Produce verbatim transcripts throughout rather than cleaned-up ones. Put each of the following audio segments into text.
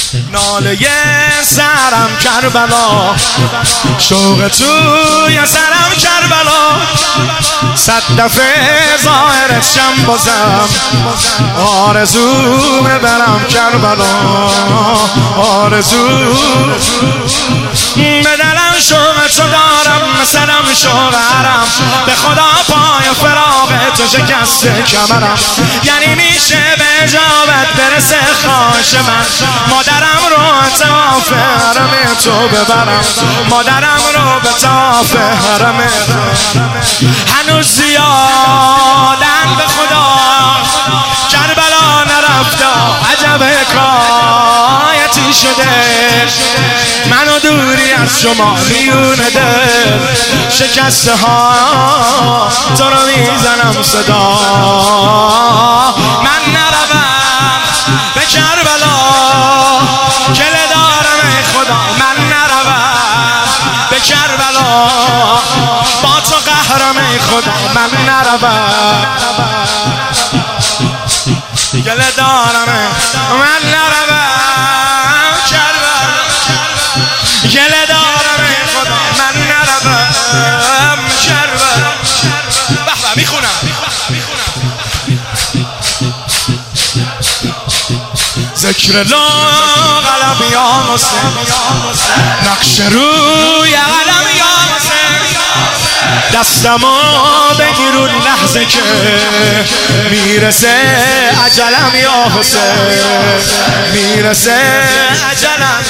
ناله سرم کربلا، شوق توی سرم کربلا، صد دفعه ظاهرت شم بازم، آرزو برم کربلا، آرزو به دلم شوق تو دارم، مثلم شوق حرم، به خدا پای فراق تو شکسته کمرم، یعنی میشه به اجابت برسه خواهش من، مادرم رو طواف حرم تو ببرم، مادرم رو به طواف حرم، هنوز زیادن به خدا کربلا نرفته، عجب حکایتی شده، منو دوری از شما میون دل، شکسته ها تو رو میزنم صدا، من نروم به کربلا گله دارم ای خدا، من نروم به کربلا با تو قهرم ای خدا، من نروم گله دارم من نروم کربلا گله دارم ای خدا، من نروم کربلا. به به میخونم ذکر لا قلم یا حسین، نقش روی قلم یا حسین، دستمو بگیرون لحظه که میرسه اجلم یا حسین، میرسه اجلم،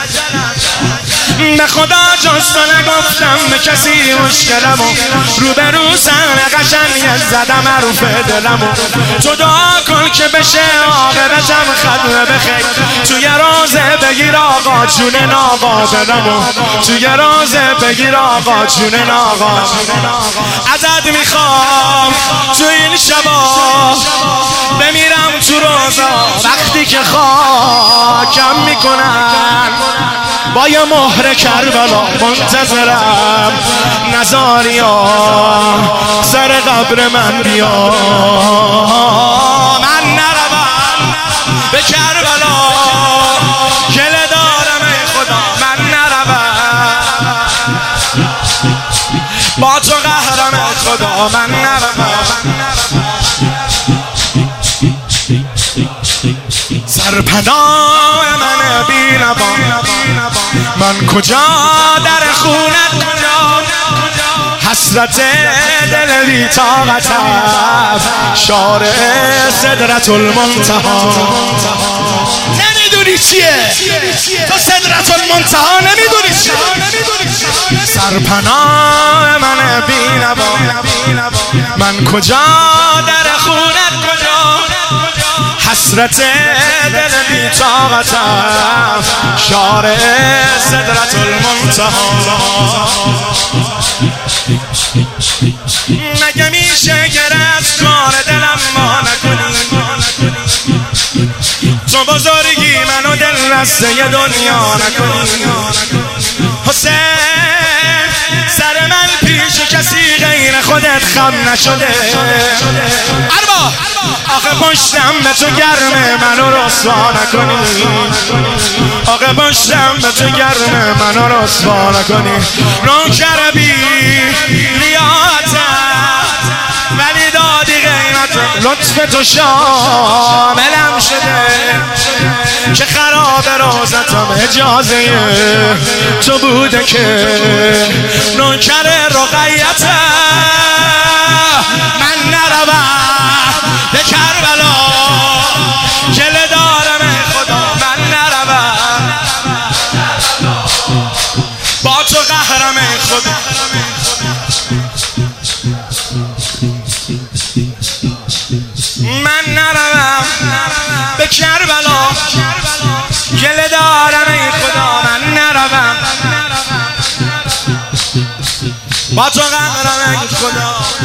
به خدا جز تو نگفتم به کسی مشکلمو، رو به رو سر قشنگ زدم عروف دلمو، تو دعا کن که بشه عاقبتم ختم بخیر، توی رازه بگیر آقا جون آقا دلمو، توی رازه بگیر آقا جون آقا، ازت میخوام تو این شبا بمیرم تو روزا، وقتی که خاکم میکنن با یه مهر کربلا، منتظرم نزاریا سر قبر من بیا، من نروم به کربلا گله دارم ای خدا، من نروم با تو قهرم ای خدا، من نروم سرپناه من بینوان، من کجا در خونت کجا، حسرت دل بی طاقتم، شارع سدرت المنتهی، نمیدونی چیه تو سدرت المنتهی، نمیدونی چیه، سرپناه من بینوان، من کجا در خونت کجا، حسرت دل بی طاقتم، شارع سدرت المنتهی، مگه میشه که از کار دلم ما نکنی، تو بزرگی منو دل رسته دنیا نکنی، حسین سر من پیش کسی غیر خودت خم نشده، اربا آخه پشتم به تو گرمه منو رسوا نکنی، آخه پشتم به تو گرمه منو رسوا نکنی، نوکر بی لیاقتم ولی دادی قیمت، لطف تو شاملم شده که خراب روزتم اجازه تو بوده که نوکر رقیتم، من نروم به کربلا گله دارم ای خدا، من نروم با تو قهرم ای خدا، من نروم به کربلا گله دارم ای خدا، من نروم با تو قهرم ای خدا.